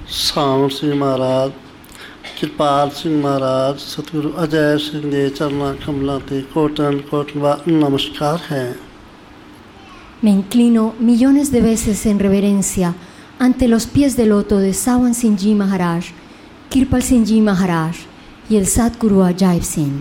ਸਾਵਣ ਸਿੰਘ ਮਹਾਰਾਜ, ਕਿਰਪਾਲ ਸਿੰਘ ਮਹਾਰਾਜ, ਸਤਿਗੁਰੂ ਅਜੈ ਸਿੰਘ ਦੇ ਚਰਨਾਂ ਕਮਲਾਂ ਤੇ ਕੋਟਨ ਨਮਸਕਾਰ ਹੈ। Me inclino millones de veces en reverencia ante los pies de loto de Sawan Singh Maharaj, Kirpal Singh Maharaj y el Satguru Ajaib Singh.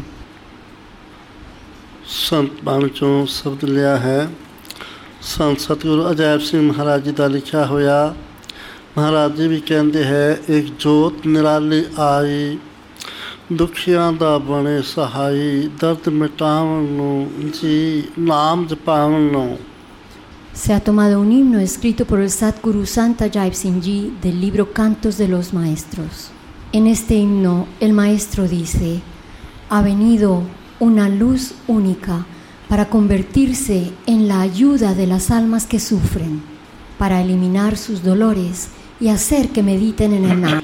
संत बाणी चों शब्द लिया है। संत सतगुरु अजायब सिंह महाराज जी का लिखा होया। महाराज जी भी कहते हैं, एक जोत निराली आई, दुखियां दा बने सहाई, दर्द मिटावन नूं जी नाम जपावन नूं। Se ha tomado un himno escrito por el Satguru Sant Ajaib Singh Ji del libro Cantos de los Maestros. En este himno el maestro dice: ha venido una luz única para convertirse en la ayuda de las almas que sufren, para eliminar sus dolores y hacer que mediten en el Nam.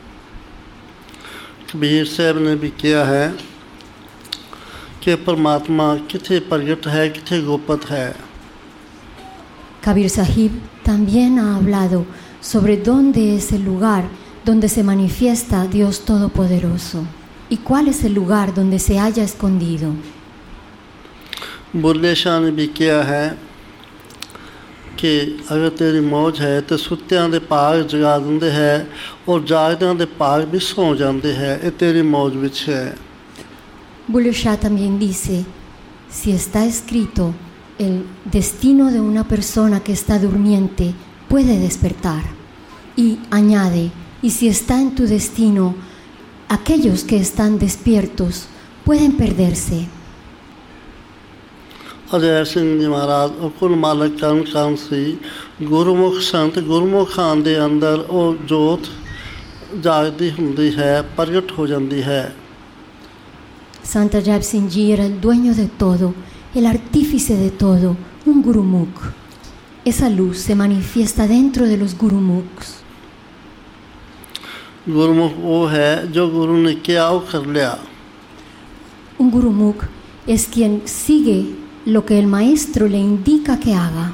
Kabir साहब ने भी किया है कि परमात्मा किथे प्रगट है, किथे गोपत है। Kabir Sahib también ha hablado sobre dónde es el lugar donde se manifiesta Dios Todopoderoso y cuál es el lugar donde se halla escondido. Bulleh शाह ने भी किया है कि अगर तेरी मौज है तो सुत्तियां दे भाग जगा दिंदे है और जागदियां दे भाग भी सौ जाते हैं। ये तेरी मौज विच है। Bulle Shah también dice: si está escrito el destino de una persona que está durmiente, puede despertar. Y añade: y si está en tu destino, aquellos que están despiertos pueden perderse. Ajay सिंह जी महाराज और कुल मालक करण कान सी गुरमुख संत गुरमुखां दे अंदर वो जोत जागदी हुंदी है, प्रगट हो जाती है। Sant Ajaib Singh Ji era el dueño de todo, el artífice de todo, un gurumukh. Esa luz se manifiesta dentro de los gurumukhs. गुरुमुख वो है जो गुरु ने किया वो कर लिया। Un gurumukh es quien sigue lo que el maestro le indica que haga.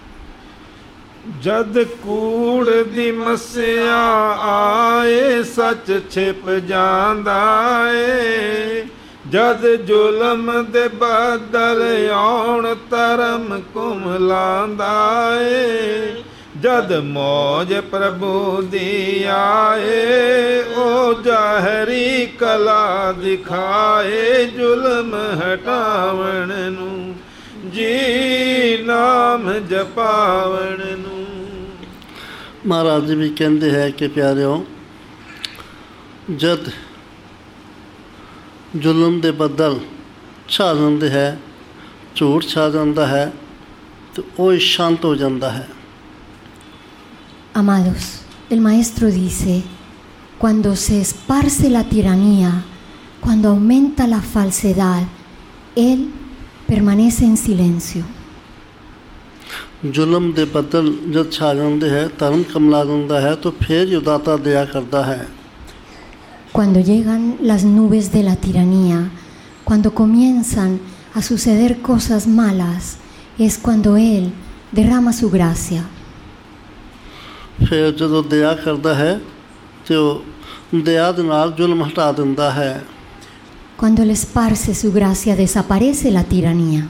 जद कूड़ दी मस्या आए सच छिप जांदा ए, जद जुलम दे बदल आउण धर्म कुमलांदा ए, जद मौज प्रभु दी आए ओ जाहरी कला दिखाए, जुल्म हटावण नूं जी नाम जपावण नूं। महाराज जी भी कहते हैं कि प्यारियों, जद जुल्म दे बदल छा जाते हैं, झूठ छा जाता है, तो वो शांत हो जाता है। Amados, el maestro dice: cuando se esparce la tiranía, cuando aumenta la falsedad, él permanece en silencio. जुल्म दे बदल जब छा जाते हैं, धर्म कमला जाता है, तो फिर युदाता दया करता है। Cuando llegan las nubes de la tiranía, cuando comienzan a suceder cosas malas, es cuando él derrama su gracia. फिर जो दया करता है तो दया दे नाल जुल्म हटा दिंदा है। Cuando él esparce su gracia, desaparece la tiranía.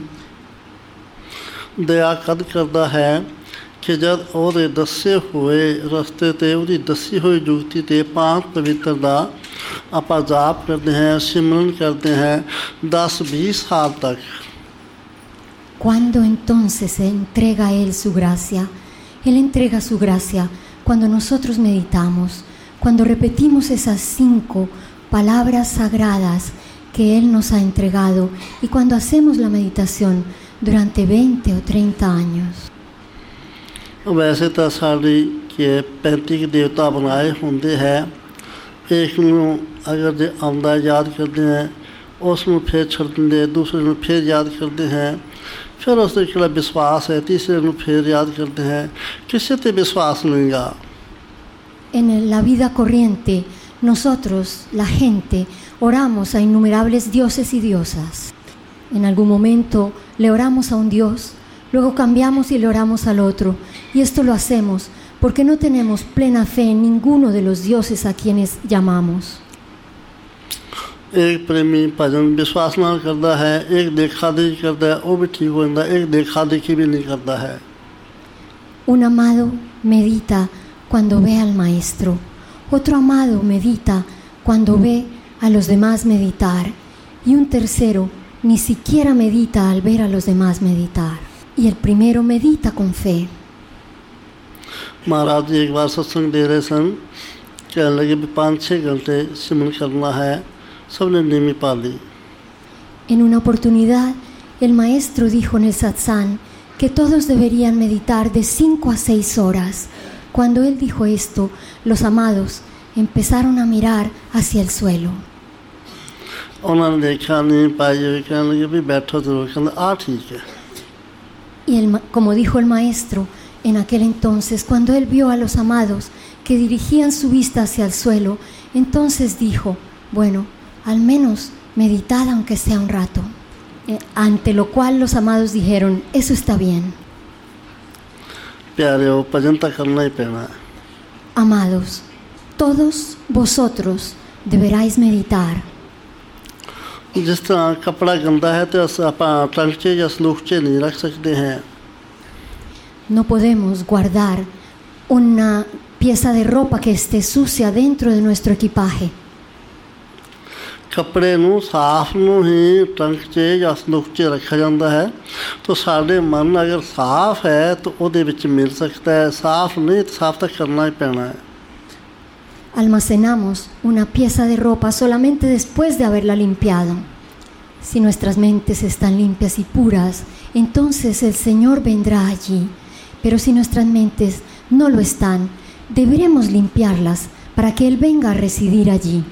दया कद करता है कि जब ਉਹਦੇ ਦੱਸੇ ਹੋਏ ਰਸਤੇ ਤੇ ਉਹਦੀ ਦੱਸੀ ਹੋਈ ਜੁਗਤੀ ਤੇ ਪਾਕ ਪਵਿੱਤਰ ਦਾ ਆਪਾਂ ਜਾਪ ਕਰਦੇ ਹਾਂ, ਸਿਮਰਨ ਕਰਦੇ ਹਾਂ 10-20 ਸਾਲ ਤੱਕ। Cuando entonces se entrega a él su gracia, él entrega su gracia cuando nosotros meditamos, cuando repetimos esas 5 palabras sagradas que él nos ha entregado y cuando hacemos la meditación durante 20 o 30 años. वैसे तो साड़ी के 35 देवता बनाए होंगे हैं, एक नूं अगर जे आंदा याद करते हैं, उसनूं फिर छड़ देंगे, दूसरे नूं फिर याद करते हैं, फिर उस जो विश्वास है तीसरे नूं फिर याद करते हैं, किसी ते विश्वास नहीं गा। En la vida corriente, nosotros, la gente, oramos a innumerables dioses y diosas. En algún momento le oramos a un dios, luego cambiamos y le oramos al otro, y esto lo hacemos porque no tenemos plena fe en ninguno de los dioses a quienes llamamos. एक प्रेमी भजन विश्वास नाल करता है, एक देखा देखी करता है, वो भी ठीक हो जाता है, एक देखा देखी भी नहीं करता है. Un amado medita cuando ve al maestro, otro amado medita cuando ve a los demás meditar, y un tercero ni siquiera medita al ver a los demás meditar, y el primero medita con fe. महाराज जी एक बार सत्संग दे रहे सन, कहने लगे भी 5-6 घंटे सिमरन करना है, सबने नियम पा ली. En una oportunidad, el maestro dijo en el satsang que todos deberían meditar de 5 a 6 horas. Cuando él dijo esto, los amados empezaron a mirar hacia el suelo. उन्होंने देखा नहीं पाई हुई, कहने लगे भी बैठो जरूर, कहने ठीक है. Y como dijo el maestro, en aquel entonces, cuando él vio a los amados que dirigían su vista hacia el suelo, entonces dijo, bueno, al menos meditad aunque sea un rato. Ante lo cual los amados dijeron, eso está bien. प्यारे भजन तो करना ही पैना. Amados, todos vosotros deberáis meditar. जिस तरह कपड़ा गंदा है तो आप ट्रंक या सलूख नहीं रख सकते हैं. No podemos guardar una pieza de ropa que esté sucia dentro de nuestro equipaje. कपड़े नूं साफ नूं ही ट्रंक या सलूख रखा जाता है. तो साढ़े मन अगर साफ है तो उहदे विच मिल सकता है, साफ नहीं तो साफ तो करना ही पैना है. Almacenamos una pieza de ropa solamente después de haberla limpiado. Si nuestras mentes están limpias y puras, entonces el Señor vendrá allí. Pero si nuestras mentes no lo están, deberemos limpiarlas para que Él venga a residir allí.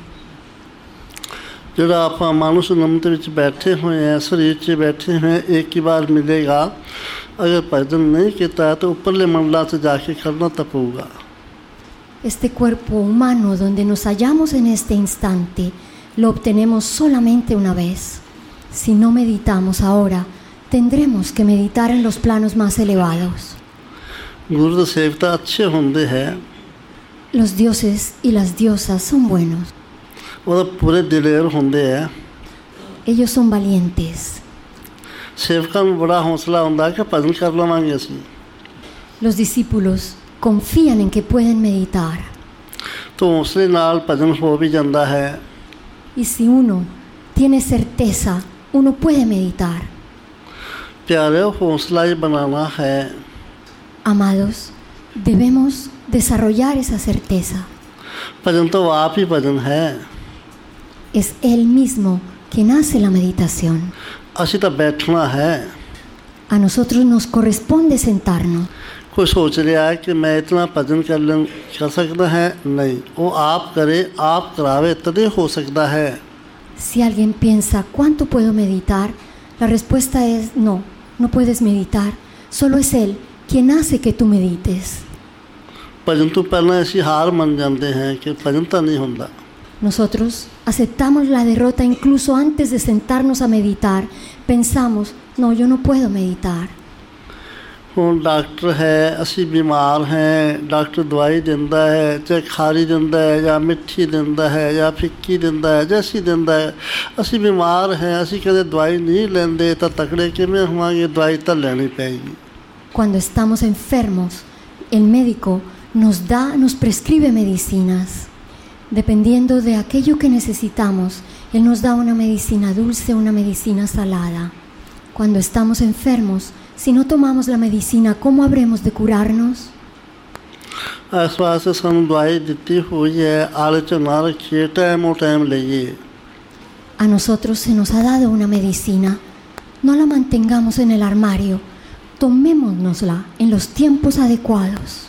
जोड़ा आप मानुष नमत विच बैठे हुए हैं, शरीर च बैठे हुए हैं, एक ही बार मिलेगा. अगर भजन नहीं किया तो ऊपरले मंडला से जाके करना तपूगा. Este cuerpo humano donde nos hallamos en este instante lo obtenemos solamente una vez. Si no meditamos ahora, tendremos que meditar en los planos más elevados. गुरु दे सेवता अच्छे होंदे हैं. Los dioses y las diosas son buenos. वो पूरे दिलेर होंदे हैं. Ellos son valientes. सेवकां नूं बड़ा हौसला होंदा है कि भजन कर लवांगे असीं. Los discípulos confían en que pueden meditar. तो हौसले नाल भजन हो भी जाता है. Y si uno tiene certeza, uno puede meditar. प्यारे हौसला ही बनाना है. Amados, debemos desarrollar esa certeza. भजन तो आप ही भजन है. Es Él mismo quien hace la meditación. असीं तो बैठना है. A nosotros nos corresponde sentarnos. कोई सोच रहा है कि मैं इतना भजन कर सकता है, नहीं, वो आप करे, आप करावे तभी हो सकता है. Si alguien piensa, ¿cuánto puedo meditar? La respuesta es no, no puedes meditar. Solo es Él quien hace que tú medites. भजन तो पहले ऐसी हार मान जाते हैं कि भजन तो नहीं होता. Nosotros aceptamos la derrota incluso antes de sentarnos a meditar. Pensamos, no, yo no puedo meditar. ਹੁਣ ਡਾਕਟਰ ਹੈ, ਅਸੀਂ ਬਿਮਾਰ ਹੈ, ਡਾਕਟਰ ਦਵਾਈ ਦਿੰਦਾ ਹੈ, ਚਾਹੇ ਖਾਰੀ ਦਿੰਦਾ ਹੈ ਜਾਂ ਮਿੱਠੀ ਦਿੰਦਾ ਹੈ ਜਾਂ ਫਿੱਕੀ ਦਿੰਦਾ ਹੈ, ਜੈਸੀ ਦਿੰਦਾ ਹੈ. ਅਸੀਂ ਬਿਮਾਰ ਹੈ, ਅਸੀਂ ਕਦੇ ਦਵਾਈ ਨਹੀਂ ਲੈਂਦੇ ਤਾਂ ਤਕੜੇ ਕਿਵੇਂ ਹੋਵਾਂਗੇ? ਦਵਾਈ ਤਾਂ ਲੈਣੀ ਪਏਗੀ. Cuando estamos enfermos, el médico nos prescribe medicinas. Dependiendo de aquello que necesitamos, Él nos da una medicina dulce, una medicina salada. Cuando estamos enfermos, si no tomamos la medicina, ¿cómo habremos de curarnos? इस वास्ते सानू दवाई दिती हुई है, आले च ना रखिए, टाइम टाइम लइए. A nosotros se nos ha dado una medicina. No la mantengamos en el armario. Tomémonosla en los tiempos adecuados.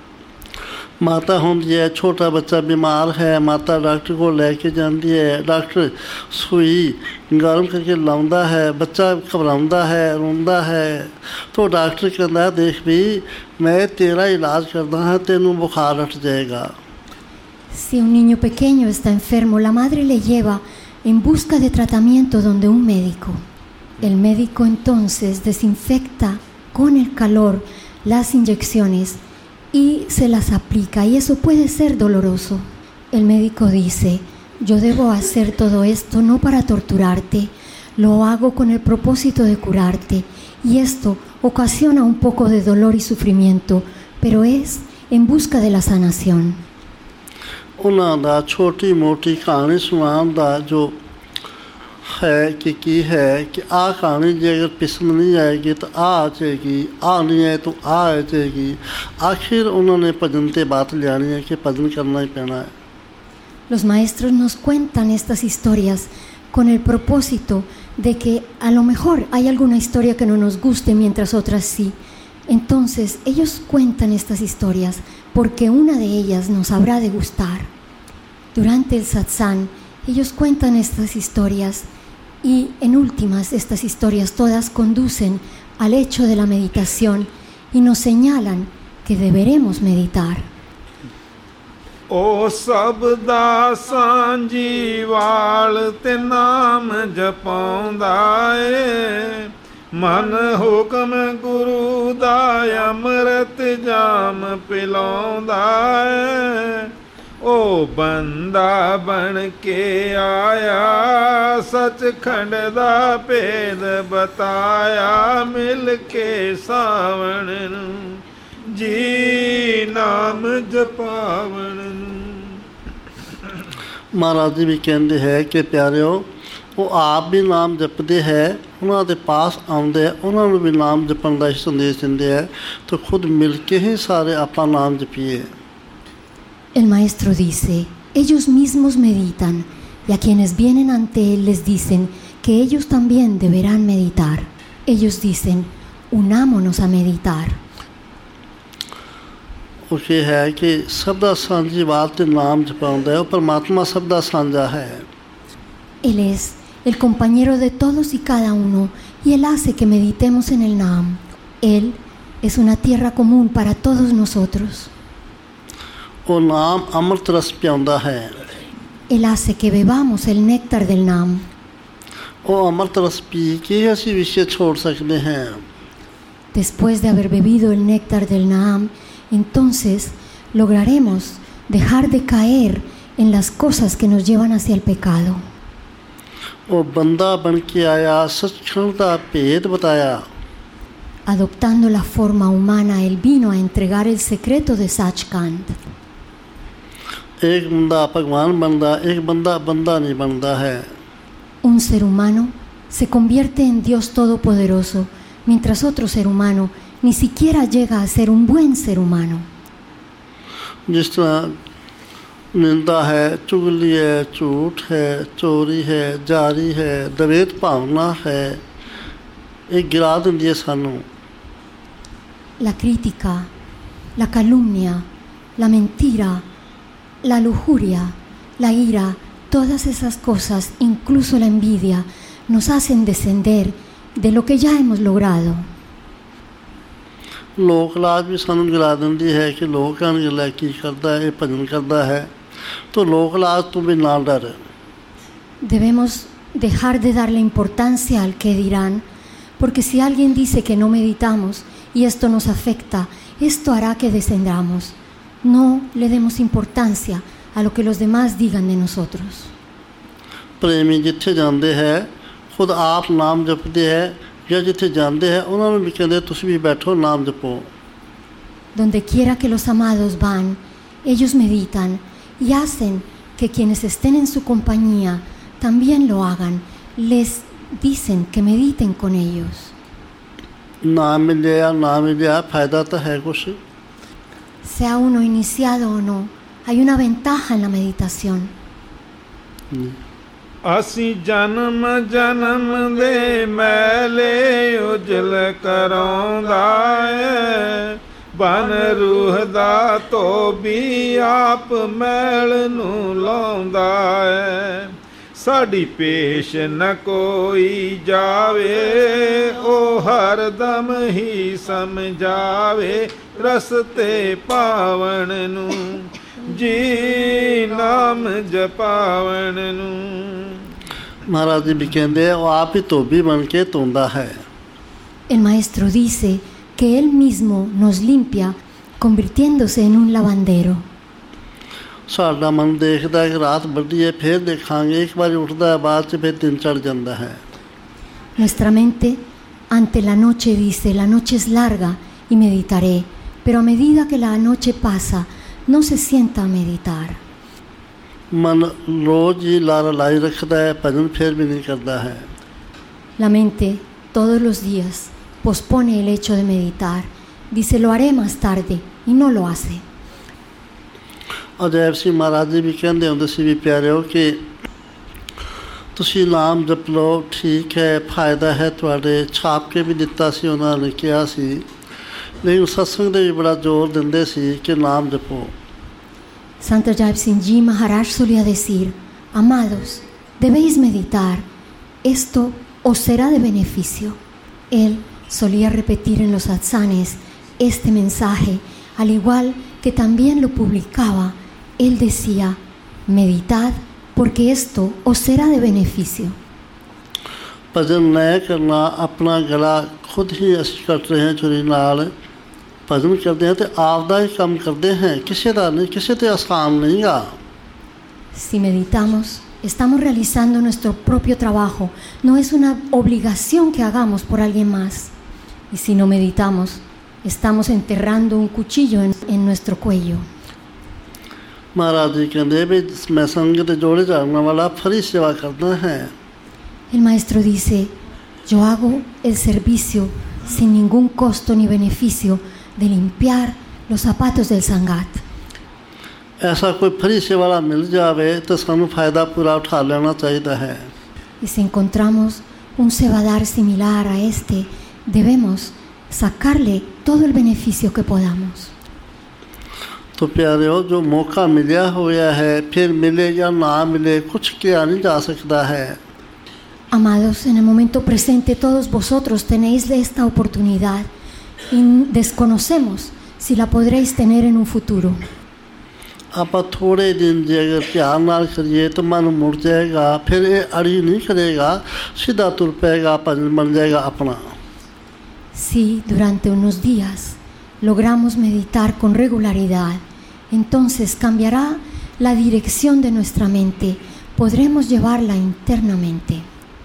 माता होंदी है, छोटा बच्चा बीमार है, माता डॉक्टर को लेके जाती है, डॉक्टर सुई गर्म करके लाउंदा है, बच्चा घबराउंदा है, रोंदा है, तो डॉक्टर कहता है देख भी मैं तेरा इलाज करता हूँ, तेनू बुखार हट जाएगा. Si un niño pequeño está enfermo, la madre le lleva en busca de tratamiento donde un médico. El médico entonces desinfecta con el calor las inyecciones y se las aplica, y eso puede ser doloroso. El médico dice: yo debo hacer todo esto no para torturarte, lo hago con el propósito de curarte, y esto ocasiona un poco de dolor y sufrimiento, pero es en busca de la sanación. ਉਹਨਾਂ ਦਾ ਛੋਟੀ ਮੋਟੀ ਕਹਾਣੀ ਸੁਣਾਉਣ ਦਾ ਜੋ ਹੈ ਕਿ ਕੀ ਹੈ ਕਿ ਆਹ ਕਹਾਣੀ ਜੇ ਅਗਰ ਪਸੰਦ ਨਹੀਂ ਆਏਗੀ ਤਾਂ ਆ ਜਾਏਗੀ, ਆ ਨਹੀਂ ਆਏ ਤਾਂ ਆ ਜਾਏਗੀ। ਆਖਿਰ ਉਹਨਾਂ ਨੇ ਭਜਨ 'ਤੇ ਬਾਤ ਲਿਆਣੀ ਹੈ ਕਿ ਭਜਨ ਕਰਨਾ ਹੀ ਪੈਣਾ ਹੈ। Los maestros nos cuentan estas historias con el propósito de que a lo mejor hay alguna historia que no nos guste mientras otras sí. Entonces ellos cuentan estas historias porque una de ellas nos habrá de gustar. Durante el satsang ellos cuentan estas historias y en últimas estas historias todas conducen al hecho de la meditación y nos señalan que deberemos meditar. ਓ ਸਭ ਦਾ ਸਾਂਝੀ ਵਾਲ ਤੇ ਨਾਮ ਜਪਾਉਂਦਾ ਏ, ਮਨ ਹੁਕਮ ਗੁਰੂ ਦਾ ਅੰਮ੍ਰਿਤ ਜਾਮ ਪਿਲਾਉਂਦਾ ਏ। ਓ ਬੰਦਾ ਬਣ ਕੇ ਆਇਆ, ਸੱਚਖੰਡ ਦਾ ਭੇਦ ਬਤਾਇਆ, ਮਿਲ ਕੇ ਸਾਵਣ ਨੂੰ ਜੀ ਨਾਮ ਜਪਾਵਣ ਨੂੰ। ਮਹਾਰਾਜ ਜੀ ਵੀ ਕਹਿੰਦੇ ਹੈ ਕਿ ਪਿਆਰਿਓ, ਉਹ ਆਪ ਵੀ ਨਾਮ ਜਪਦੇ ਹੈ, ਉਹਨਾਂ ਦੇ ਪਾਸ ਆਉਂਦੇ ਹੈ, ਉਹਨਾਂ ਨੂੰ ਵੀ ਨਾਮ ਜਪਣ ਦਾ ਸੰਦੇਸ਼ ਦਿੰਦੇ ਹੈ, ਤਾਂ ਖੁਦ ਮਿਲ ਕੇ ਹੀ ਸਾਰੇ ਆਪਾਂ ਨਾਮ ਜਪੀਏ। El maestro dice: ellos mismos meditan, y a quienes vienen ante él les dicen que ellos también deberán meditar. Ellos dicen: unámonos a meditar. ਉਹ ਇਹ ਹੈ ਕਿ ਸਭ ਦਾ ਸਾਂਝੀ ਬਾਤ ਤੇ ਨਾਮ ਜਪਾਉਂਦਾ ਹੈ, ਉਹ ਪਰਮਾਤਮਾ ਸਭ ਦਾ ਸਾਂਝਾ ਹੈ। Él es el compañero de todos y cada uno, y él hace que meditemos en el Naam. Él es una tierra común para todos nosotros. ਉਹ ਨਾਮ ਅੰਮ੍ਰਿਤ ਰਸ ਪਿਆਉਂਦਾ ਹੈ। Él hace que bebamos el néctar del Naam. ਉਹ ਅੰਮ੍ਰਿਤ ਰਸ ਪੀ ਕੇ ਅਸੀਂ ਵਿਸ਼ੇ ਛੋੜ ਸਕਦੇ ਹਾਂ। Después de haber bebido el néctar del Naam, entonces lograremos dejar de caer en las cosas que nos llevan hacia el pecado. ਉਹ ਬੰਦਾ ਬਣ ਕੇ ਆਇਆ, ਸੱਚਖੰਡ ਦਾ ਭੇਦ ਬਤਾਇਆ। Adoptando la forma humana, él vino a entregar el secreto de Sachkhand. ਇੱਕ ਬੰਦਾ ਭਗਵਾਨ ਬਣਦਾ, ਇੱਕ ਬੰਦਾ ਬੰਦਾ ਨਹੀਂ ਬਣਦਾ ਹੈ। Un ser humano se convierte en Dios todopoderoso, mientras otro ser humano ni siquiera llega a ser un buen ser humano. ਜਿਸ ਤਰ੍ਹਾਂ ਨਿੰਦਾ ਹੈ, ਚੁਗਲੀ ਹੈ, ਝੂਠ ਹੈ, ਚੋਰੀ ਹੈ, ਜਾਰੀ ਹੈ, ਦਵੇਤ ਭਾਵਨਾ ਹੈ, ਇਹ ਗਿਰਾ ਦਿੰਦੀ ਹੈ ਸਾਨੂੰ। La crítica, la calumnia, la mentira, la lujuria, la ira, todas esas cosas, incluso la envidia, nos hacen descender de lo que ya hemos logrado. ਲੋਕ ਲਾਜ ਵੀ ਸਾਨੂੰ ਗਿਰਾ ਦਿੰਦੀ ਹੈ ਕਿ ਲੋਕ ਕਹਿਣਗੇ ਲੈ ਕੀ ਕਰਦਾ ਹੈ, ਇਹ ਭਜਨ ਕਰਦਾ ਹੈ, ਤਾਂ ਲੋਕ ਲਾਜ ਤੋਂ ਵੀ ਨਾ ਡਰ। Debemos dejar de darle importancia al que dirán, porque si alguien dice que no meditamos y esto nos afecta, esto hará que descendamos. No le demos importancia a lo que los demás digan de nosotros. ਪ੍ਰੇਮੀ ਜਿੱਥੇ ਜਾਂਦੇ ਹੈ ਖੁਦ ਆਪ ਨਾਮ ਜਪਦੇ ਹੈ, ਜਾਂ ਜਿੱਥੇ ਜਾਂਦੇ ਹੈ ਉਹਨਾਂ ਨੂੰ ਵੀ ਕਹਿੰਦੇ ਤੁਸੀਂ ਵੀ ਬੈਠੋ ਨਾਮ ਜਪੋ। Donde quiera que los amados van, ellos meditan y hacen que quienes estén en su compañía también lo hagan. Les dicen que mediten con ellos. ਨਾ ਮਿਲਿਆ ਨਾ ਮਿਲਿਆ ਫਾਇਦਾ ਤਾਂ ਹੈ ਕੁਛ। Sea uno iniciado o no, hay una ventaja en la meditación. ਅਸੀਂ ਜਨਮ ਜਨਮ ਦੇ ਮੈਲੇ ਉਜਲ ਕਰਾਉਂਦਾ ਏ, ਬਨ ਰੂਹ ਦਾ ਧੋਬੀ ਆਪ ਮੈਲ ਨੂੰ ਲਾਉਂਦਾ ਏ। ਸਾਡੀ ਪੇਸ਼ ਨ ਕੋਈ ਜਾਵੇ, ਉਹ ਹਰਦਮ ਹੀ ਸਮਝਾਵੇ, ਰਸਤੇ ਪਾਵਨ ਨੂੰ ਜੀ ਨਾਮ ਜਪਾਵਨ ਨੂੰ। ਮਹਾਰਾਜ ਜੀ ਵੀ ਕਹਿੰਦੇ ਉਹ ਆਪ ਹੀ ਧੋਬੀ ਬਣ ਕੇ ਧੋਂਦਾ ਹੈ। El maestro dice que él mismo nos limpia convirtiéndose en un lavandero. ਸਾਡਾ ਮਨ ਦੇਖਦਾ ਹੈ ਕਿ ਰਾਤ ਵੱਡੀ ਹੈ ਫਿਰ ਦੇਖਾਂਗੇ, ਇੱਕ ਵਾਰੀ ਉੱਠਦਾ ਹੈ ਬਾਅਦ 'ਚ ਫਿਰ ਦਿਨ ਚੜ੍ਹ ਜਾਂਦਾ ਹੈ। Nuestra mente ante la noche dice, la noche es larga y meditaré, pero a medida que la noche pasa, no se sienta a meditar. ਮਨ ਰੋਜ਼ ਹੀ ਲਾਰਾ ਲਾਈ ਰੱਖਦਾ ਹੈ, ਭਜਨ ਫਿਰ ਵੀ ਨਹੀਂ ਕਰਦਾ ਹੈ। La mente todos los días pospone el hecho de meditar, dice lo haré más tarde y no lo hace. Ajaib ਸਿੰਘ ਮਹਾਰਾਜ ਜੀ ਵੀ ਕਹਿੰਦੇ ਹੁੰਦੇ ਸੀ ਵੀ ਪਿਆਰਿਓ ਕਿ ਤੁਸੀਂ ਨਾਮ ਜਪ ਲਓ, ਠੀਕ ਹੈ, ਫਾਇਦਾ ਹੈ ਤੁਹਾਡੇ, ਛਾਪ ਕੇ ਵੀ ਦਿੱਤਾ ਸੀ ਉਹਨਾਂ ਨੇ ਕਿਹਾ ਸੀ, ਲੇਕਿਨ ਸਤਸੰਗ ਦੇ ਵੀ ਬੜਾ ਜ਼ੋਰ ਦਿੰਦੇ ਸੀ ਕਿ ਨਾਮ ਜਪੋ। Santo Jai Singh Ji Maharaj solía decir, amados, debéis meditar, esto os será de beneficio. Él solía repetir en los satsangs este mensaje, al igual que también lo publicaba. Él decía, meditad porque esto os será de beneficio. ਭਜਨ ਨਹੀਂ ਕਰਨਾ, ਆਪਣਾ ਗਲਾ ਖੁਦ ਹੀ ਅਸੀਂ ਕੱਟ ਰਹੇ ਹਾਂ ਛੁਰੀ ਨਾਲ। ਭਜਨ ਕਰਦੇ ਹਾਂ ਤੇ ਆਪ ਦਾ ਹੀ ਕੰਮ ਕਰਦੇ ਹਾਂ, ਕਿਸੇ ਦਾ ਨਹੀਂ, ਕਿਸੇ ਤੇ ਆਸਾਨ ਨਹੀਂ ਗਾ। Si meditamos, estamos realizando nuestro propio trabajo, no es una obligación que hagamos por alguien más. Y si no meditamos, estamos enterrando un cuchillo en nuestro cuello. Maharaj ਜੀ ਕਹਿੰਦੇ ਵੀ ਮੈਂ ਸੰਗਤ ਦੇ ਜੋੜੇ ਝਾੜਨ ਵਾਲਾ ਫਰੀ ਸੇਵਾ ਕਰਦਾ ਹੈ। El maestro dice, yo hago el servicio sin ningún costo ni beneficio de limpiar los zapatos del Sangat. ऐसा कोई फरी सेवा वाला मिल जावे तो सानू फायदा पूरा उठा लेना चाहिए है। Y si encontramos un cebadar similar a este, debemos sacarle todo el beneficio que podamos. तो प्यारे हो, जो मौका मिला हुआ है फिर मिले या ना मिले कुछ किया नहीं जा सकता है। Amados, en el momento presente todos vosotros tenéis esta oportunidad y desconocemos si la podréis tener en un futuro. आप थोड़े दिन जे अगर ध्यान नाल करिए तो मन मुड़ जाएगा, फिर ये अड़ी नहीं करेगा, सीधा तुर पेगा, भजन बन जाएगा अपना। Si durante unos días logramos meditar con regularidad, entonces cambiará la dirección de nuestra mente, podremos llevarla internamente.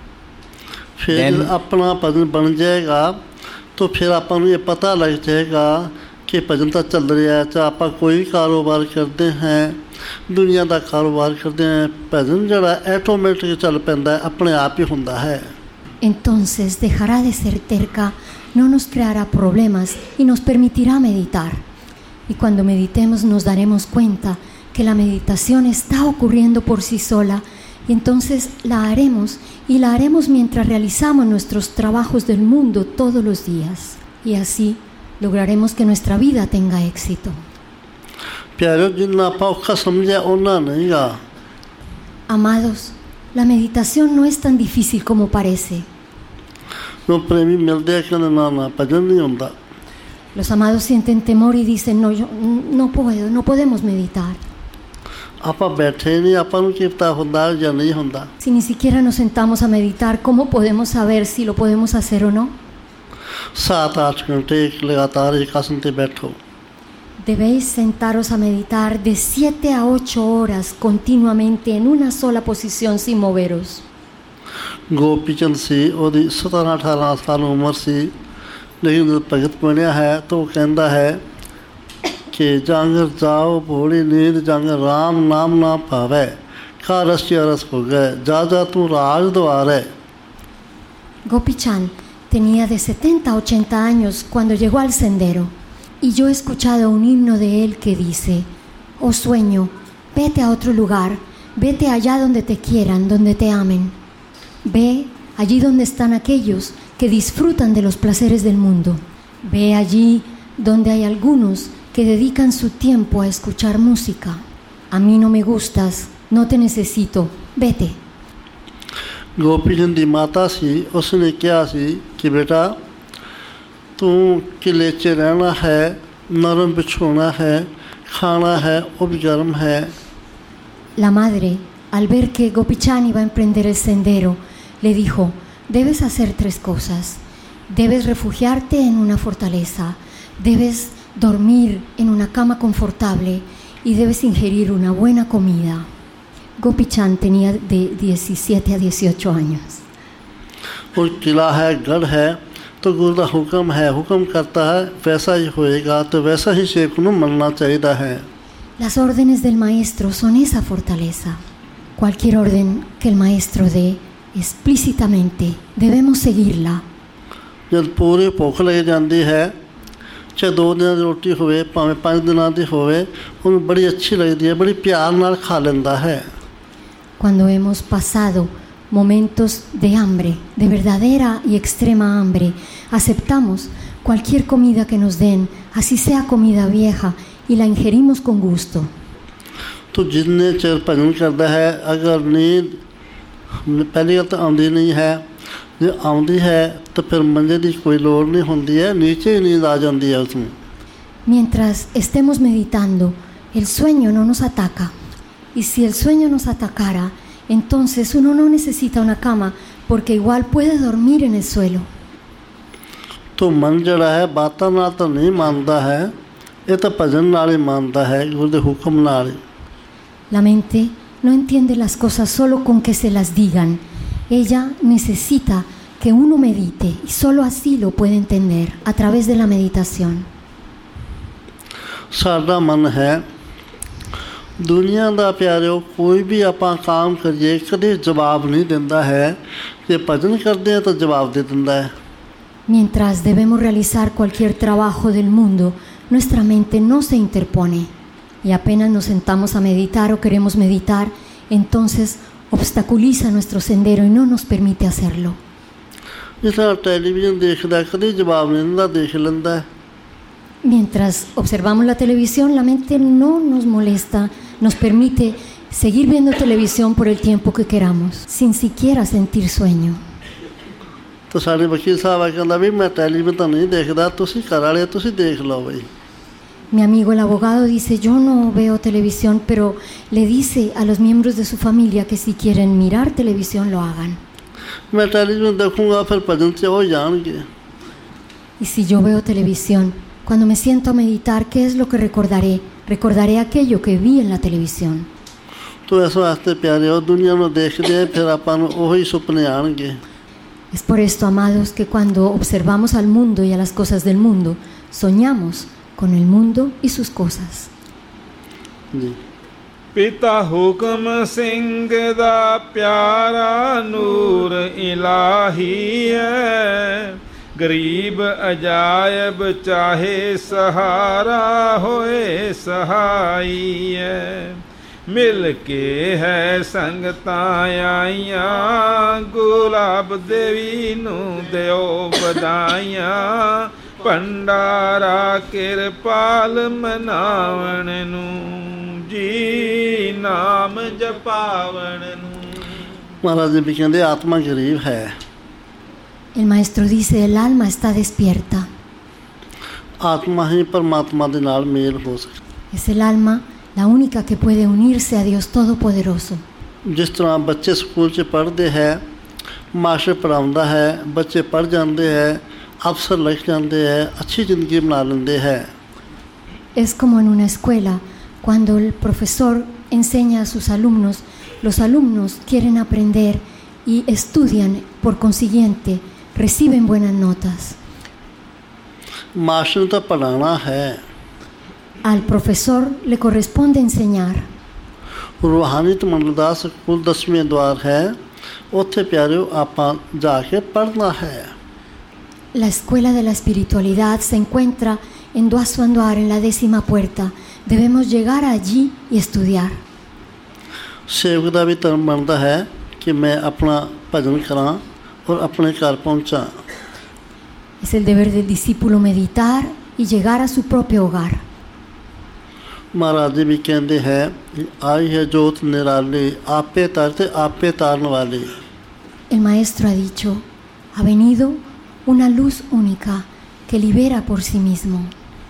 फिर अपना भजन बन जाएगा तो फिर अपन ये पता लग जाएगा कि भजन तो चल रहा है, चाहे आप कोई कारोबार करते हैं, दुनिया का कारोबार करते हैं, भजन जरा ऑटोमेटिक चल पैंदा है, अपने आप ही होता है। Entonces dejará de ser terca, no nos creará problemas y nos permitirá meditar. Y cuando meditemos nos daremos cuenta que la meditación está ocurriendo por sí sola y entonces la haremos y la haremos mientras realizamos nuestros trabajos del mundo todos los días. Y así lograremos que nuestra vida tenga éxito. Amados, la meditación no es tan difícil como parece. Los amados sienten temor y dicen, no, yo no puedo, no podemos meditar. Si ni siquiera nos sentamos a meditar, ¿cómo podemos saber si lo podemos hacer o no? 7-8 घंटे लगातार एक आसन पे बैठो। Debéis sentaros a meditar de 7 a 8 horas continuamente en una sola posición sin moveros. Gopi चंद सी ओदी 17-18 साल उम्र सी, लेकिन जब भगत बनया है तो वो कहता है कि जांगर जाओ भोली नींद, जांगर राम नाम ना पावे, का रस रस हो गए, जा जा तू राज द्वारे। Gopi Chand tenía de 70 a 80 años cuando llegó al sendero, y yo he escuchado un himno de él que dice, oh sueño, vete a otro lugar, vete allá donde te quieran, donde te amen. Ve allí donde están aquellos que disfrutan de los placeres del mundo. Ve allí donde hay algunos que dedican su tiempo a escuchar música. A mí no me gustas, no te necesito, vete. Gopi चंद की माता सी, उसने कहा सी कि बेटा तू किले च रहना है, नरम बिछोना है, खाना है वो भी गर्म है। La madre, al ver que Gopi Chand iba a emprender el sendero, le dijo, debes hacer 3 cosas. Debes refugiarte en una fortaleza, debes dormir en una cama confortable y debes ingerir una buena comida. Gopi Chand tenía de 17 a 18 años. और किला है, गढ़ है, तो गुरु का हुक्म है, हुक्म करता है वैसा ही होएगा, तो वैसा ही शेख को मनना चाहिए है. Las órdenes del maestro son esa fortaleza. Cualquier orden que el maestro dé explícitamente debemos seguirla. जब पूरी भुख लग जाती है, चाहे 2 दिन की रोटी होवे, भावें 5 दिनों की होवे, उन्हें बड़ी अच्छी लगती है, बड़ी प्यार नाल खा लेंदा है. Cuando hemos pasado momentos de hambre, de verdadera y extrema hambre, aceptamos cualquier comida que nos den, así sea comida vieja, y la ingerimos con gusto. तो जितने चिर भजन करता है, अगर नींद पहली गल तो आती नहीं है, जो आती है तो फिर मंजे की कोई लोड़ नहीं होती है, नीचे ही नींद आ जाती है उसमें. Mientras estemos meditando, el sueño no nos ataca. Y si el sueño nos atacara, entonces uno no necesita una cama, porque igual puede dormir en el suelo. तो मन जड़ा है बातां नाल तो नहीं मानता है, ये तो भजन नाल ही मानता है, गुरु दे हुक्म नाल ही. La mente no entiende las cosas solo con que se las digan. Ella necesita que uno medite y solo así lo puede entender, a través de la meditación. साडा मन है दुनिया दा प्यारिओ, कोई भी आपां काम करिए कदे जवाब नहीं दिंदा है, जे भजन करदे हैं तो जवाब दे दिंदा है. Mientras debemos realizar cualquier trabajo del mundo, nuestra mente no se interpone. Y apenas nos sentamos a meditar o queremos meditar, entonces obstaculiza nuestro sendero y no nos permite hacerlo. जिस तरह टेलीविजन देखदा है, कदे जवाब नहीं दिंदा, देख लैंदा है. Mientras observamos la televisión, la mente no nos molesta, nos permite seguir viendo televisión por el tiempo que queramos, sin siquiera sentir sueño. तो साडे वकील साहब कहंदा भी मैं टेलीविजन तो नहीं देखदा, तुसीं घर वाले तुसीं देख लो भाई. Mi amigo el abogado dice, yo no veo televisión, pero le dice a los miembros de su familia que si quieren mirar televisión lo hagan. मैं टेलीविजन देखूंगा फिर भजन से हो जाएंगे. Y si yo veo televisión, cuando me siento a meditar, ¿qué es lo que recordaré? Recordaré aquello que vi en la televisión. तो इस वास्ते प्यारे दुनिया में देखते हैं, फिर आपां नूं ओही सुपने आएंगे. Es por esto, amados, que cuando observamos al mundo y a las cosas del mundo, soñamos con el mundo y sus cosas. जी. पिता हुक्म सिंह दा प्यारा नूर इलाही है, गरीब अजायब चाहे सहारा होए सहाई है. मिल के है संगतां आईयां, गुलाब देवी नू दिओ बधाइयां, भंडारा किरपाल मनावण नू जी नाम जपावण नू. महाराज जी भी कहते आत्मा गरीब है. El maestro dice, el alma está despierta. आत्मा ही परमात्मा दे नाल मेल हो सकती. Es el alma la única que puede unirse a Dios Todopoderoso. जिस तरह बच्चे स्कूल च पढ़ते हैं, मास्टर पढ़ाਉਂਦਾ है, बच्चे पढ़ जाते हैं, अफसर लग जाते हैं, अच्छी ज़िंदगी बना लेते हैं. Es como en una escuela, cuando el profesor enseña a sus alumnos, los alumnos quieren aprender y estudian, por consiguiente, reciben buenas notas. Master ने तो पढ़ाना है. Al profesor le corresponde enseñar. रूहानियत मंडलदास स्कूल 10वें द्वार है, उत्थे प्यारिओ आपां जाके पढ़ना है. La escuela de la espiritualidad se encuentra en Dwaswandwar, en la 10ª puerta. Debemos llegar allí y estudiar. सेवक का भी धर्म बनता है कि मैं अपना भजन करां और अपने घर पहुंचा. Es el deber del discípulo meditar y llegar a su propio hogar. महाराज जी भी कहते हैं आई है जोत निराली, आपे तारते आपे तारन वाली. El maestro ha dicho, ha venido una luz única que libera por sí mismo.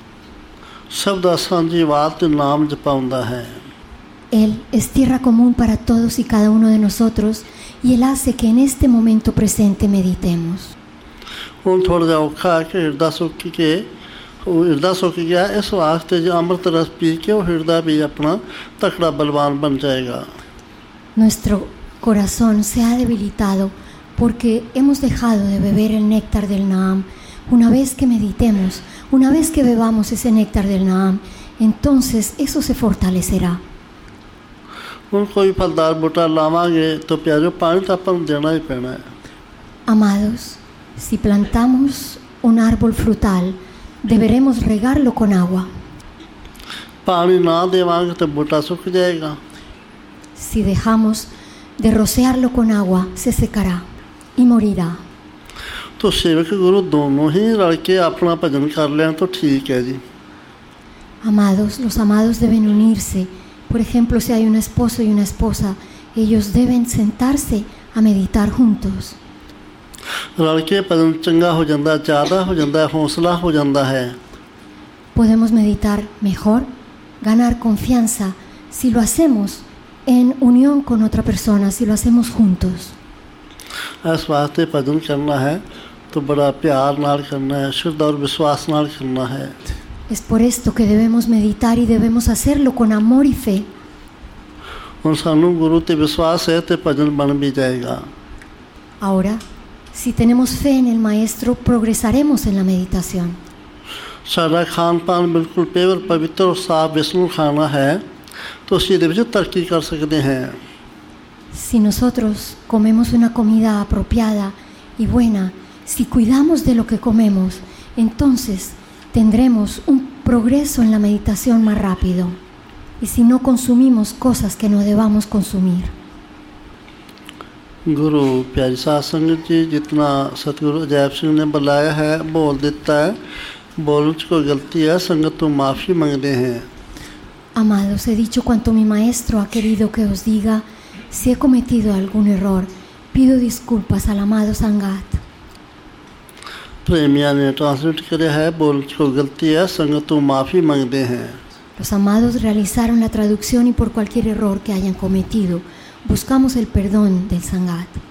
सब दा सांझी बात ते नाम जपाउंदा है. Él es tierra común para todos y cada uno de nosotros, y Él hace que en este momento presente meditemos. हुण थोड़ा जिहा औखा है कि हिरदा सुखी के ਉਹ ਹਿਰਦਾ ਸੁੱਕ ਗਿਆ, ਇਸ ਵਾਸਤੇ ਜੋ ਅੰਮ੍ਰਿਤ ਰਸ ਪੀ ਕੇ ਉਹ ਹਿਰਦਾ ਵੀ ਆਪਣਾ ਤਕੜਾ ਬਲਵਾਨ ਬਣ ਜਾਏਗਾ। Nuestro corazón se ha debilitado porque hemos dejado de beber el néctar del Naam. Una vez que meditemos, una vez que bebamos ese néctar del Naam, entonces eso se fortalecerá. ਹੁਣ ਕੋਈ ਫਲਦਾਰ ਬੂਟਾ ਲਾਵਾਂਗੇ ਤਾਂ ਪਿਆਰਿਓ ਪਾਣੀ ਤਾਂ ਆਪਾਂ ਨੂੰ ਦੇਣਾ ਹੀ ਪੈਣਾ ਹੈ। Amados, si plantamos un árbol frutal, deberemos regarlo con agua. ਪਾਣੀ ਨਾ ਦੇਵਾਂਗੇ ਤਾਂ ਬੂਟਾ ਸੁੱਕ ਜਾਏਗਾ। Si dejamos de rociarlo con agua, se secará y morirá. तो सेवक गुरु दोनों ही रल के अपना भजन कर लें तो ठीक है जी। Amados, los amados deben unirse. Por ejemplo, si hay un esposo y una esposa, ellos deben sentarse a meditar juntos. रल के भजन चंगा हो जाता, ज़्यादा हो जाता है, हौसला हो जाता है। Podemos meditar mejor, ganar confianza si lo hacemos en unión con otra persona, si lo hacemos juntos. इस वास्ते भजन करना है तो बड़ा प्यार नाल करना है, श्रद्धा और विश्वास नाल करना है। Es por esto que debemos meditar y debemos hacerlo con amor y fe. ਹੁਣ ਸਾਨੂੰ ਗੁਰੂ ਤੇ ਵਿਸ਼ਵਾਸ ਹੈ ਤੇ ਭਜਨ ਬਣ ਵੀ ਜਾਏਗਾ। Ahora, si tenemos fe en el Maestro, progresaremos en la meditación. ਸਾਡਾ ਖਾਣ ਪਾਨ ਬਿਲਕੁਲ ਪੇਵਰ ਪਵਿੱਤਰ ਔਰ ਸਾਫ ਵਿਸ਼ਨੂੰ ਖਾਣਾ ਹੈ ਤਾਂ ਅਸੀਂ ਇਹਦੇ ਵਿੱਚ ਤਰੱਕੀ ਕਰ ਸਕਦੇ ਹਾਂ। Si nosotros comemos una comida apropiada y buena, si cuidamos de lo que comemos, entonces tendremos un progreso en la meditación más rápido. Y si no consumimos cosas que no debamos consumir. गुरु प्यारी साध संगत जी, जितना सतगुरु अजैब सिंह ने बुलाया है बोल देता है, बोलने च कोई गलती है संगत तो माफ़ी मांगते हैं। Amados, he dicho cuanto mi maestro ha querido que os diga. Si he cometido algún error, pido disculpas al amado Sangat. प्रेमिया ने ट्रांसलेट किया है, बोलने च कोई गलती है संगत तो माफ़ी मांगते हैं। Los amados realizaron la traducción y por cualquier error que hayan cometido, buscamos el perdón del Sangat.